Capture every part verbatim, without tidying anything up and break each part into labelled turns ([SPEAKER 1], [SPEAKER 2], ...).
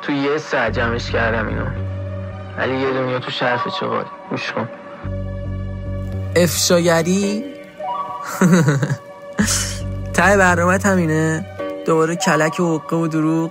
[SPEAKER 1] تو یه ساعت جمعش کردم اینو، ولی یه دنیا تو شرف چقدر. گوش کن.
[SPEAKER 2] افشاگری ته برنامه‌ت همینه؟ دوباره کلک و حقه و دروغ.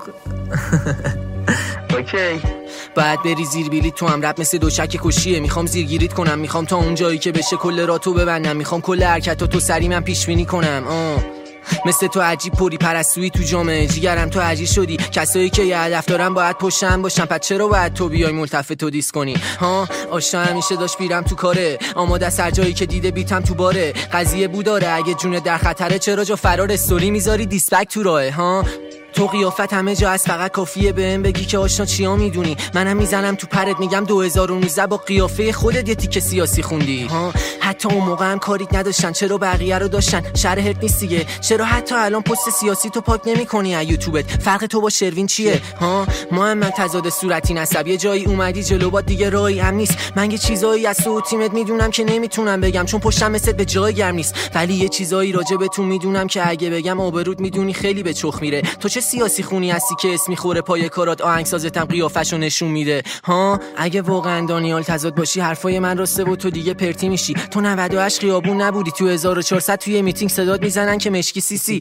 [SPEAKER 1] اوکی.
[SPEAKER 2] باید بری زیر بلیط تو هم رپ مثل دوشک کشیه. میخوام زیرگیریت کنم، میخوام تا اون جایی که بشه کل راتو ببندم، میخوام کل حرکتاتو تو سری من پیش بینی کنم. آه مثل تو عجیب پری پرستویی تو جامعه، جیگرم تو عجیب شدی. کسایی که یه هدف دارن باید پشتم باشن، پس چرا باید تو بیای ملتفت تو دیس کنی؟ ها آشنا همیشه داشت بیرم تو کاره، آماده سر جایی که دیده بیتم تو باره. قضیه بوداره اگه جون در خطره، چرا جا فرار استوری میذاری دیسپک تو راهه؟ ها تو قیافت همه جا هست، فقط کافیه بهم بگی که آشنا چیا میدونی. منم میزنم تو پرت میگم دو هزار و نوزده با قیافه خودت یه تیکه سیاسی خوندی. ها حتی اون موقع هم کاریت نداشتن، چرا بقیه رو داشتن؟ شرحت نیست دیگه. چرا حتی الان پست سیاسی تو پاک نمی‌کنی از یوتیوبت؟ فرق تو با شروین چیه؟ ها ما هم من تضاد صورتی نسب، یه جایی اومدی جلو با دیگه راهی هم نیست. من یه چیزایی از تو تیمت میدونم که نمیتونم بگم، چون پشتم مثل به جای گرم نیست. ولی یه چیزایی راجع به تو میدونم که اگه بگم آبرود میدونی خیلی به چخ میره. تو چه سیاسی خونی هستی که اسمی خوره پای کارات، آهنگسازتم قیافشو نشون میده. ها اگه واقعا دانیال تضاد باشی حرفای من راسته و تو دیگه پرتی میشی. تو نود و هشت خیابون نبودی، تو هزار و چهارصد توی میتینگ صدات میزنن که مشکی سیسی.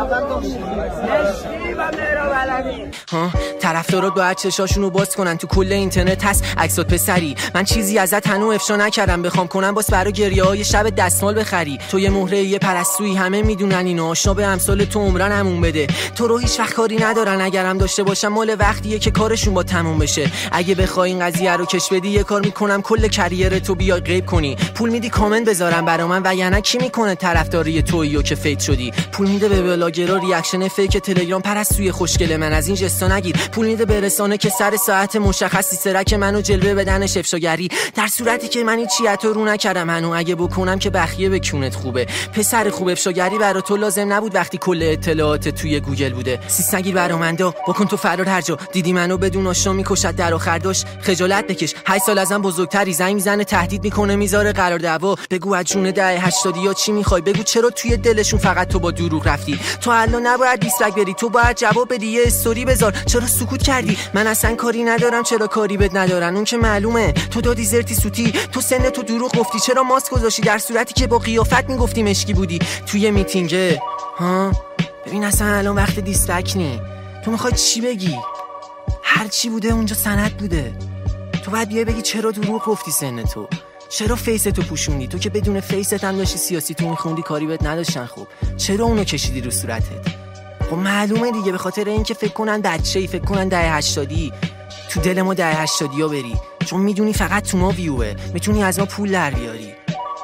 [SPEAKER 2] ها طرفدارات باید چشاشونو باز کنن، تو کل اینترنت هست عکسات پسری. من چیزی ازت هنو افشا نکردم، بخوام کنم باز برای گریه‌های شب دستمال بخری. تو یه مهره یه پرستویی، همه میدونن اینو. آشنا به امثال تو عمرن همون بده. تو رو هیچ وقت کاری ندارن، اگرم داشته باشم مال وقتیه که کارشون با تموم بشه. اگه بخوای این قضیه رو کش بدی یه کار میکنم کل کریر تو بیای غیب کنی. پول میدی کامنت بذارم برا من، وگرنه کی میکنه طرفداری توییو که فیت شدی؟ پول میده به بلاگرا ریاکشن فیک تلگرام پرستوی خوشگل من، از این جستا نگیر. پول میده به رسانه که سر ساعت مشخصی سرک منو جلوه بدنش افشاگری، در صورتی که من هیچ چیتو رو نکردم هنو. اگه بکنم که بخیه به کونت خوبه. پسر خوب افشاگری برا تو لازم نبود وقتی کل اطلاعات توی گوگل بوده. سیس نگیر برا من دا، بکن تو فرار هر جا دیدی منو بدون آشنا میکشد در آخر داشت. خجالت بکش، هشت سال ازم بزرگتری، زنگ میزنه تهدید میکنه میذاره قرار دعوا. بگو از جون ده هشتادی یا چی میخوای بگو، چرا توی دلشون فقط تو با دروغ رفتی؟ تو الان نباید دیسلایک بری، تو باید جواب بدی، یه استوری بذار. چرا سکوت کردی؟ من اصلا کاری ندارم، چرا کاری بد ندارن؟ اون که معلومه تو دادی زرتی سوتی، تو سن تو دروغ گفتی، چرا ماسک گذاشتی در صورتی که با قیافت میگفتی مشکی بودی توی میتینگه؟ ها ببین اصلا الان وقت دیسلایک نی. تو میخوای چی بگی؟ هر چی بوده اونجا سند بوده. تو باید بیای بگی چرا دروغ گفتی سن تو، چرا فیستو پوشوندی. تو که بدون فیست هم داشتی سیاسی تو میخوندی، کاری بهت نداشتن. خب چرا اونو کشیدی رو صورتت؟ خب معلومه دیگه، به خاطر اینکه فکر کنن بچه‌ای، فکر کنن دهه هشتادی. تو دل ما دهه هشتادی ها بری، چون میدونی فقط تو ما ویوه، میتونی از ما پول در بیاری.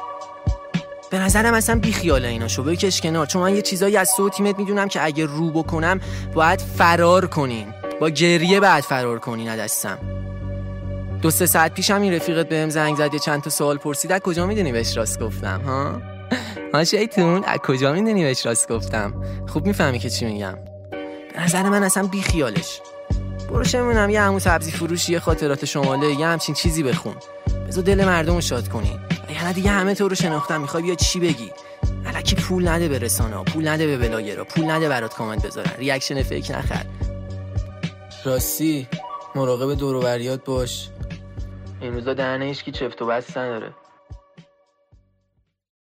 [SPEAKER 2] به نظرم اصلا بی خیاله اینا، شو بکش کنار. چون من یه چیزایی از تو تیمت میدونم که اگه رو بکنم باید فرار کنین، با گریه بعد فرار کنین از دستم. دو سه ساعت پیشم این رفیقت بهم زنگ زد، یه چند تا سوال پرسید. از کجا میدونی بهش راست گفتم؟ ها ها شیطون، از کجا میدونی بهش راست گفتم؟ خوب میفهمی که چی میگم. به نظر من اصلا بی خیالش. برو چه میدونم یه عمو سبزی فروشی، یه خاطرات شماله، یه همچین چیزی بخون، بذار دل مردمو شاد کنی. یعنی دیگه همه تو رو شناختن، میخوای بیا چی بگی؟ الکی پول نده به رسانه‌ها، پول نده به بلاگرها، پول نده برات کامنت بذارن، ریاکشن فیک نخر. راستی مراقب دور و بریات باش.
[SPEAKER 1] این روزا دهنه هیچ کی چفت و بست نداره.